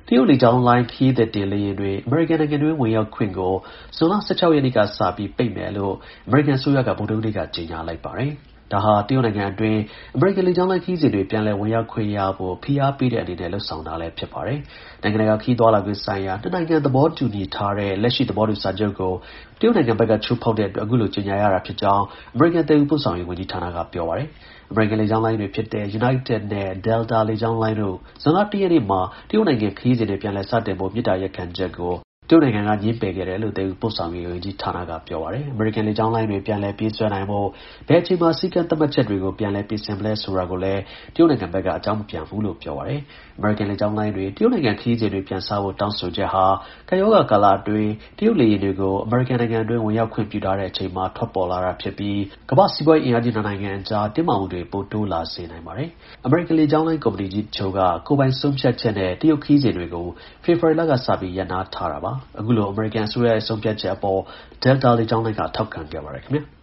တရုတ်လေကြောင်းလိုင်းခရီးသည်တင်လေယာဉ်တွေအမေရိကန်နိုင်ငံတွင်းဝင်ရောက်ခွင့်ကိုဇွန်လ 16 ရက်နေ့ကစပြီးပိတ်မယ်လို့အမေရိကန်အစိုးရကဗုဒ္ဓဟူးနေ့ကကြေညာလိုက်ပါတယ်။ဒါဟာတရုတ်နိုင်ငံအတွင်းအမေရိကန်လေကြောင်းလိုင်းခရီးစဉ်တွေပြန်လည်ဝင်ရောက်ခွင့်ရဖို့ဖိအားပေးတဲ့အနေနဲ့လှုပ်ဆောင်တာလည်းဖြစ်ပါတယ်။နိုင်ငံတကာခရီးသွားလာခွင့်ဆိုင်ရာနှစ်နိုင်ငံသဘောတူညီထားတဲ့လက်ရှိသဘောတူစာချုပ်ကိုတရုတ်နိုင်ငံဘက်ကချိုးဖောက်တဲ့အတွက်အခုလိုကြေညာရတာဖြစ်ကြောင်းအမေရိကန်တည်ယူပို့ဆောင်ရေးဝန်ကြီးဌာနကပြောပါတယ်။အမေရိကန်လေကြောင်းလိုင်းတွေဖြစ်တဲ့ United နဲ့ Delta လေကြောင်းလိုင်းတို့ဇွန်လ 1 ရက်နေ့မှာတရုတ်နိုင်ငံခရီးစဉ်တွေပြန်လည်စတင်ဖို့မေတ္တာရပ်ခံချက်ကိုတရုတ်နိုင်ငံကငြင်းပယ်ခဲ့တယ်လို့တည်ယူပို့ဆောင်ရေးဝန်ကြီးဌာနကပြောပါတယ်။အမေရိကန်လေကြောင်းလိုင်းတွေပြန်လည်ပြေးဆွဲနိုင်ဖို့ဘယ်အချိန်မှာစည်းကမ်းသတ်မှတ်ချက်တွေကိုပြန်လည်ပြင်ဆင်မလဲဆိုတာကိုလည်းတရုတ်နိုင်ငံဘက်ကအကြောင်းမပြန်ဘူးလို့ပြောပါတယ်။အမေရိကန်လေကြောင်းလိုင်းတွေတရုတ်နိုင်ငံခရီးစဉ်တွေပြန်စဖို့တောင်းဆိုချက်ဟာကပ်ရောဂါကာလအတွင်းတရုတ်လေယာဉ်တွေကိုအမေရိကန်နိုင်ငံအတွင်းဝင်ရောက်ခွင့်ပြုထားတဲ့အချိန်မှာထွက်ပေါ်လာတာဖြစ်ပြီးကမ္ဘာ့စီးပွားရေးအင်အားကြီးနိုင်ငံအကြားတင်းမာမှုတွေပိုတိုးလာစေနိုင်ပါတယ်။အမေရိကန်လေကြောင်းလိုင်းကုမ္ပဏီကြီးတချို့ကကိုယ်ပိုင်ဆုံးဖြတ်ချက်နဲ့တရုတ်ခရီးစဉ်တွေကိုဖေဖော်ဝါရီလကစပြီးရပ်နားထားတာပါ။အခုလိုအမေရိကန်အစိုးရရဲ့ဆုံးဖြတ်ချက်အပေါ် Delta လေကြောင်းလိုင်းကထောက်ခံခဲ့ပါတယ်ခင်ဗျာ။